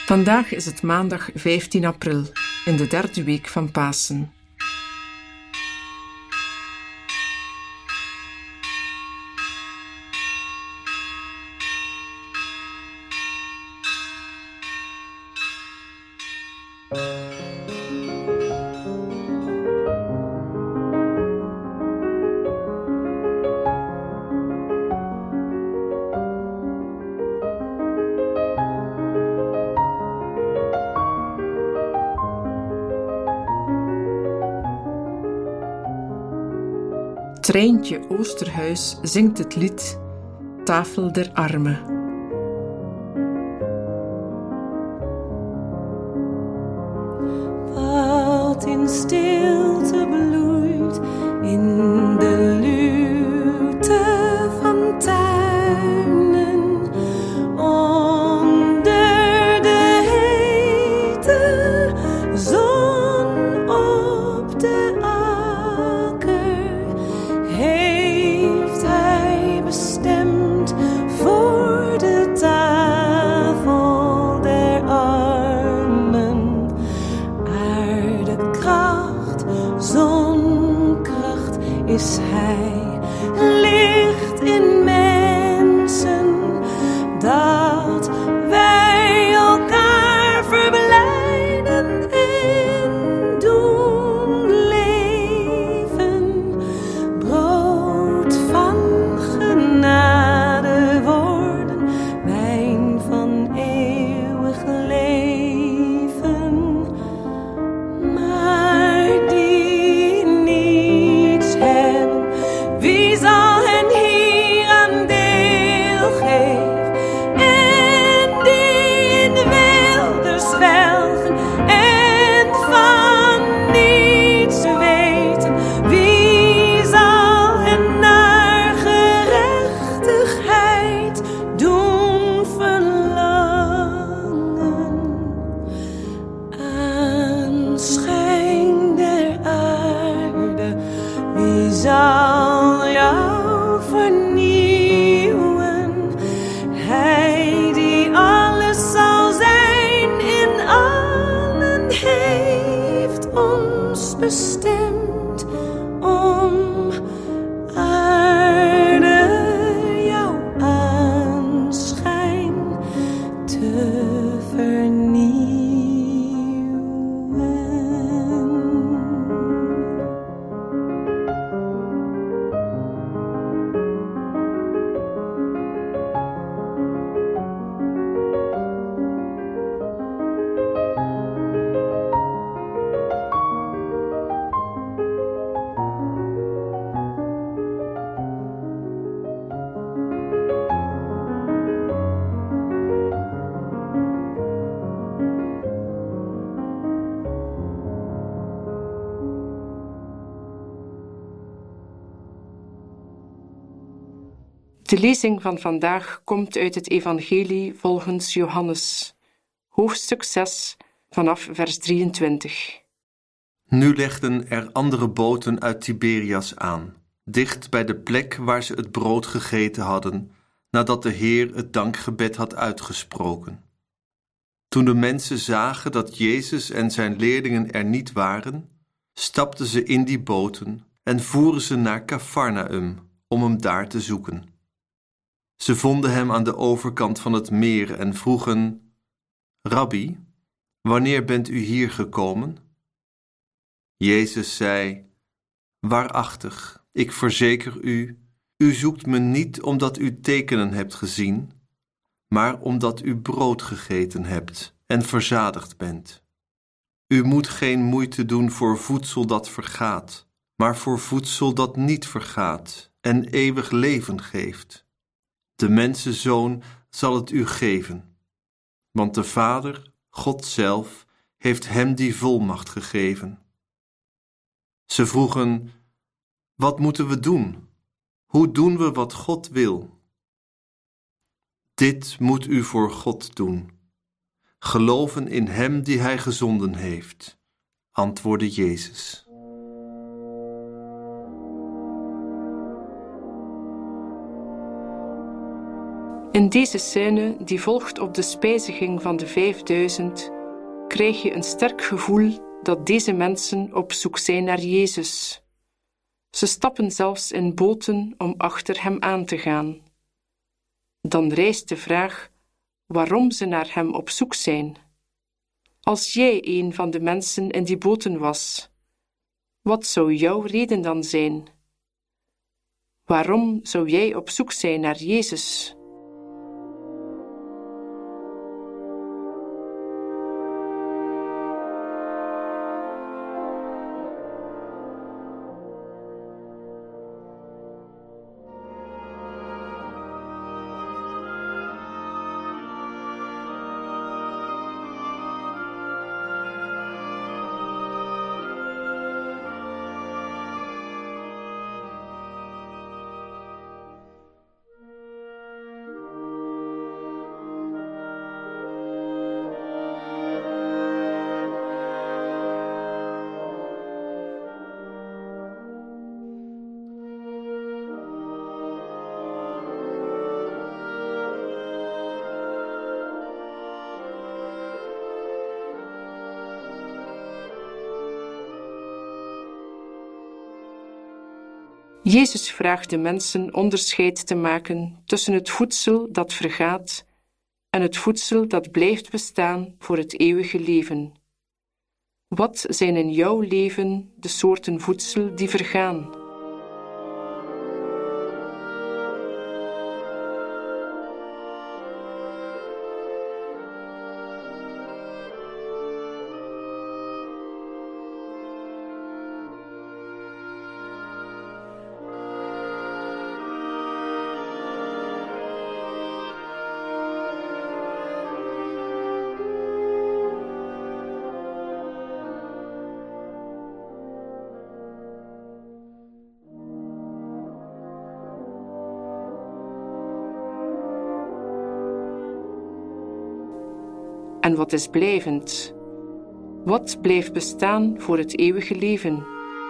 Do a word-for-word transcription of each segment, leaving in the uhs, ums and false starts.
Vandaag is het maandag vijftien april, in de derde week van Pasen. Treintje Oosterhuis zingt het lied Tafel der Armen. Wat in stilte bloeit in de luwte van tuinen, onder de hete zon op de akker, heeft hij bestemd voor de tafel der armen. Aardekracht, zonkracht is hij, licht in mensen, dat wij elkaar verblijden en doen leven. Brood van genade worden, wijn van eeuwig leven. Maar die niets hebben, wie zal hen hier aan deel geven? En die in wilde zwelgen en van niets weten, wie zal hen naar gerechtigheid doen verlangen? Aanschijn der aarde, wie zal jou vernieuwen? Hij die alles zal zijn in allen, heeft ons bestemd om aarde jouw aanschijn te vernieuwen. De lezing van vandaag komt uit het Evangelie volgens Johannes, hoofdstuk zes, vanaf vers drieëntwintig. Nu legden er andere boten uit Tiberias aan, dicht bij de plek waar ze het brood gegeten hadden, nadat de Heer het dankgebed had uitgesproken. Toen de mensen zagen dat Jezus en zijn leerlingen er niet waren, stapten ze in die boten en voeren ze naar Kafarnaum om hem daar te zoeken. Ze vonden hem aan de overkant van het meer en vroegen: Rabbi, wanneer bent u hier gekomen? Jezus zei: Waarachtig, ik verzeker u, u zoekt me niet omdat u tekenen hebt gezien, maar omdat u brood gegeten hebt en verzadigd bent. U moet geen moeite doen voor voedsel dat vergaat, maar voor voedsel dat niet vergaat en eeuwig leven geeft. De mensenzoon zal het u geven, want de Vader, God zelf, heeft hem die volmacht gegeven. Ze vroegen: Wat moeten we doen? Hoe doen we wat God wil? Dit moet u voor God doen: geloven in hem die hij gezonden heeft, antwoordde Jezus. In deze scène, die volgt op de spijziging van de vijfduizend, krijg je een sterk gevoel dat deze mensen op zoek zijn naar Jezus. Ze stappen zelfs in boten om achter hem aan te gaan. Dan rijst de vraag waarom ze naar hem op zoek zijn. Als jij een van de mensen in die boten was, wat zou jouw reden dan zijn? Waarom zou jij op zoek zijn naar Jezus? Jezus vraagt de mensen onderscheid te maken tussen het voedsel dat vergaat en het voedsel dat blijft bestaan voor het eeuwige leven. Wat zijn in jouw leven de soorten voedsel die vergaan? En wat is blijvend? Wat blijft bestaan voor het eeuwige leven?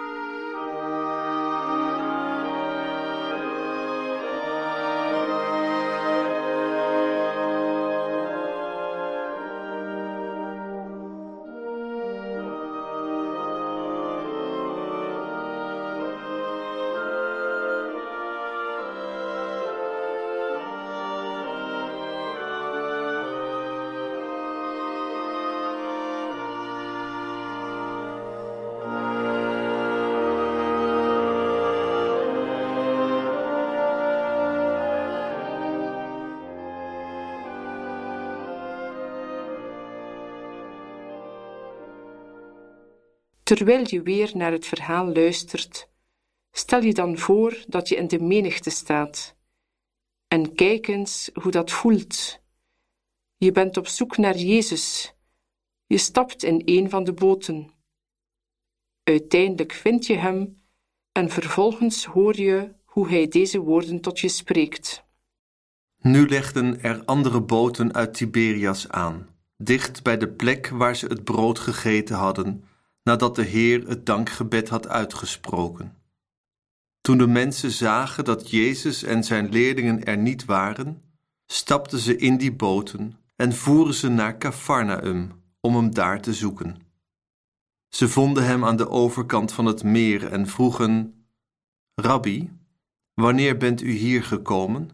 Terwijl je weer naar het verhaal luistert, stel je dan voor dat je in de menigte staat. En kijk eens hoe dat voelt. Je bent op zoek naar Jezus. Je stapt in een van de boten. Uiteindelijk vind je hem en vervolgens hoor je hoe hij deze woorden tot je spreekt. Nu legden er andere boten uit Tiberias aan, dicht bij de plek waar ze het brood gegeten hadden, nadat de Heer het dankgebed had uitgesproken. Toen de mensen zagen dat Jezus en zijn leerlingen er niet waren, stapten ze in die boten en voeren ze naar Kafarnaum om hem daar te zoeken. Ze vonden hem aan de overkant van het meer en vroegen: Rabbi, wanneer bent u hier gekomen?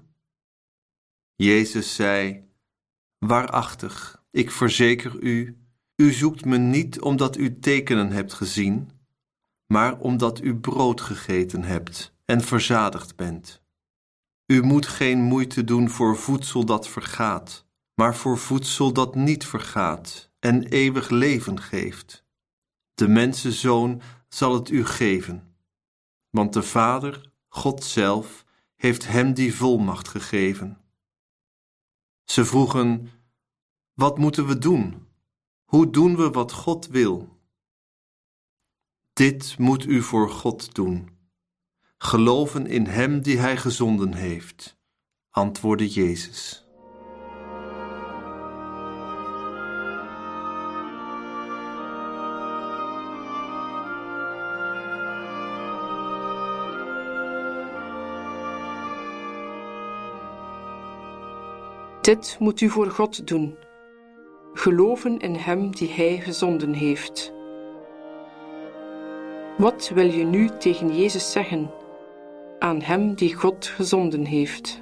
Jezus zei: Waarachtig, ik verzeker u, u zoekt me niet omdat u tekenen hebt gezien, maar omdat u brood gegeten hebt en verzadigd bent. U moet geen moeite doen voor voedsel dat vergaat, maar voor voedsel dat niet vergaat en eeuwig leven geeft. De mensenzoon zal het u geven, want de Vader, God zelf, heeft hem die volmacht gegeven. Ze vroegen: wat moeten we doen? Hoe doen we wat God wil? Dit moet u voor God doen. Geloven in hem die hij gezonden heeft, antwoordde Jezus. Dit moet u voor God doen. Geloven in Hem die Hij gezonden heeft. Wat wil je nu tegen Jezus zeggen? Aan Hem die God gezonden heeft.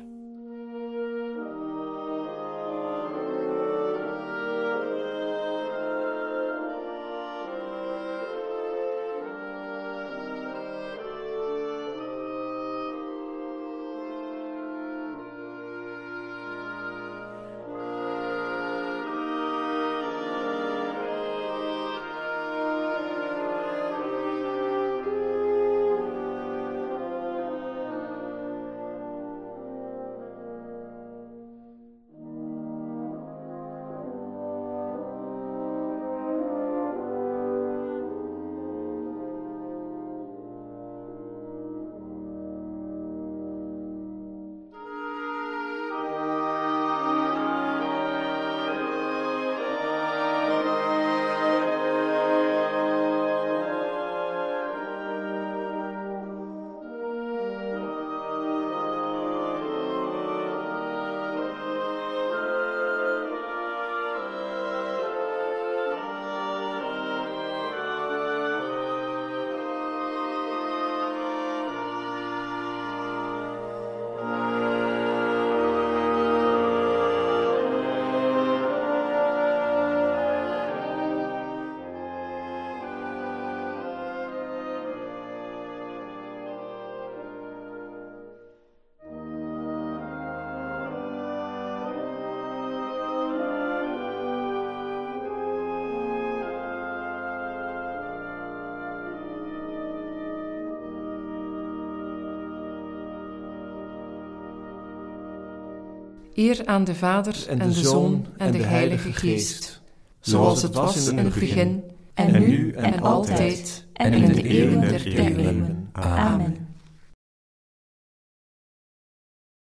Eer aan de Vader en, en de Zoon en de, de Heilige Geest, zoals het was in het begin, en nu en altijd, en in de eeuwen der eeuwen. Amen.